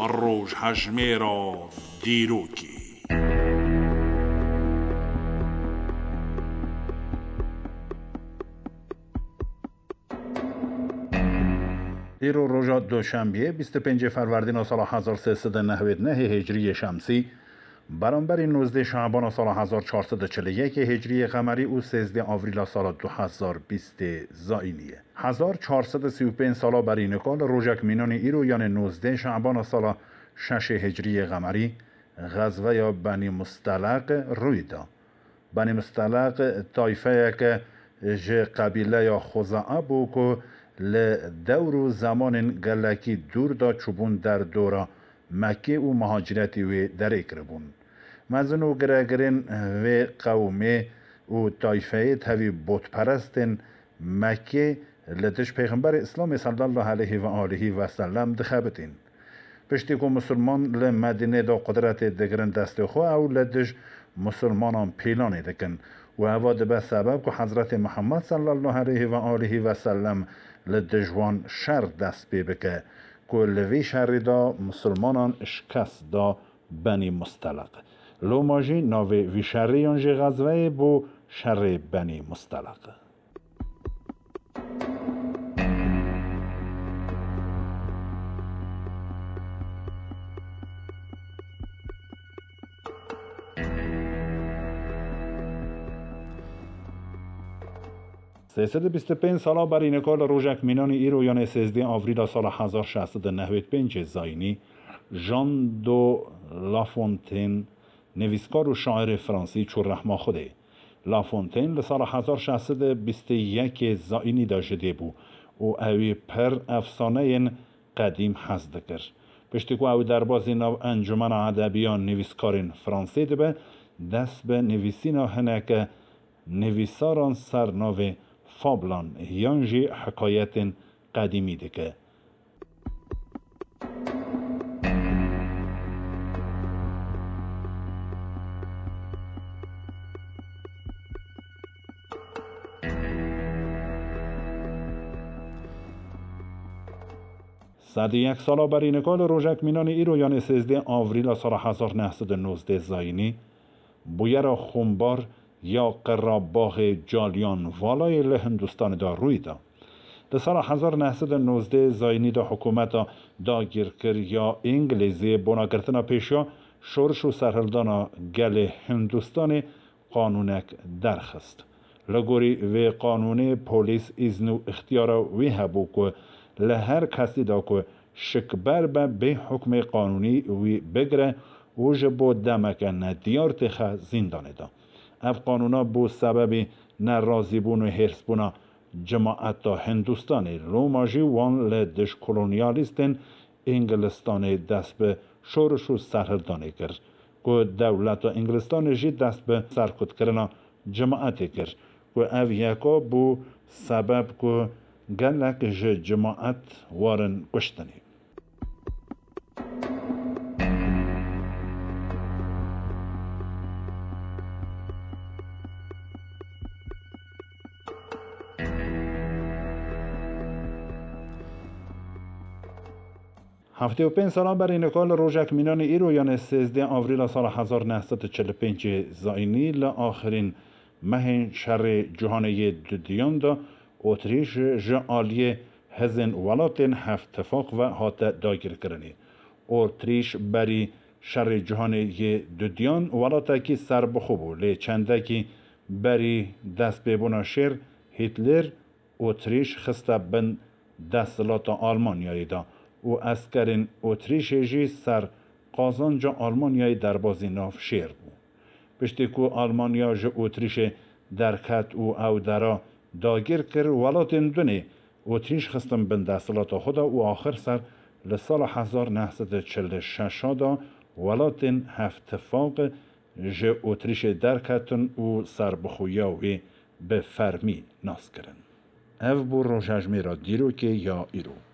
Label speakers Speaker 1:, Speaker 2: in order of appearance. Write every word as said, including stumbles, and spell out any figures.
Speaker 1: روش هجمه را دیروکی.
Speaker 2: ایرو روژا دوشنبه بیست و پنج فروردین سال هزار و سیصد و نود و نه هجری شمسی برابر نوزده شعبان سال هزار و چهارصد و چهل و یک هجری قمری و سیزده آوریل سال دو هزار و بیست زائینیه. هزار و چهارصد و سی و پنج سال بر این کال روژک مینان ایرو یعنی نوزده شعبان سال شش هجری قمری غزوه یا بنی مستلق روی دا. بنی مستلق طایفه که ج قبیله یا خزاعه بو که لدور و زمان گلکی دور دا چوبون در دورا مکه و مهاجرتی و در اکربون. مزن و گرگرین و قومه و طایفه تاوی بوت پرستن مکه لدش پیغمبر اسلام صلی الله علیه و آله و سلم دخابتین. پشتی که مسلمان لمدینه دا قدرت دگرن دست خو او لدش مسلمانان پیلانه دکن و اواد به سبب که حضرت محمد صلی الله علیه و آله و سلم لدجوان شر دست بی بکه که لوی شر دا مسلمانان شکست دا بنی مستلق. لو ماجی ناوی وی شریان جی غزوه بو شر بنی مستلق. سیصد و بیست و پنج سالا بر این کال روژک مینان ایرو یعنی سیزده آوریل سال هزار و ششصد و نود و پنج زائینی ژان دو لافونتین نویسکار و شاعر فرانسی چون رحمه خوده. لافونتین لسال هزار و ششصد و بیست و یک زائینی داشته بو و اوی پر افسانه قدیم حزد کرد. پشتی که او در بازی نو انجمن ادبیان نویسکارین فرانسی دبه دست به نویسین هنک نویساران سرناو فابلان یانجی حکایت قدیمی دکه. صد یک سالا بر این کال روژک مینان ایرو یعنی سیزده آوریل سال هزار و نهصد و نوزده زائینی بویر خونبار یا قراباغ جالیان والای لهندوستان دا روی دا. در سال هزار و نهصد و نوزده زائینی دا حکومت دا گیرکر یا انگلیزی بناگرتنا پیشیا شورش و سرهلدانا گل هندوستان قانونک درخست. لگوری و قانون پولیس ایزن و اختیار وی هبو که لهر کسی دا که شکبر به به حکم قانونی وی بگره و جبو دمک ندیار تخه زندانه دا. اف قانونا بو سبب نرازی بون و حرس بونا جماعت هندوستانی روماجی وان لدش کلونیالیستن انگلستان دست به شورش و سرهردانه کرد که دولت انگلستان جی دست به سرکوت کردن جماعت کرد که اف یکا بو سبب که گلک جماعت وارن کشتنی. هفته و پنج سالان بر این کال روژک مینان ایرو یعنی سیزده آوریل سال هزار و نهصد و چهل و پنج زائینی لآخرین مهن شر جهانی دودیان دا اتریش جعالی هزن ولاتن هفتفاق و هات داگیر کرنی. اتریش بری شر جهانی دودیان ولاتا کی سر بخوبو لی چنده کی بری دست ببونا شر هیتلر اتریش خسته بن دستلات آلمانیایی دا و اسکرین اتریش جی سر قازانجا آلمانیای در بازی ناف شیر بو. پشتی که آلمانیا جا اتریش درکت و او درا داگیر کر ولاتن دونه اتریش خستم بن دستلات خدا و آخر سر لسال هزار و نهصد و چهل و شش دا ولاتن هفتفاق جا اتریش درکتن و سر بخویاوی به فرمی ناس کرن. او بو روژ هجمه را دیرو که یا ایرو.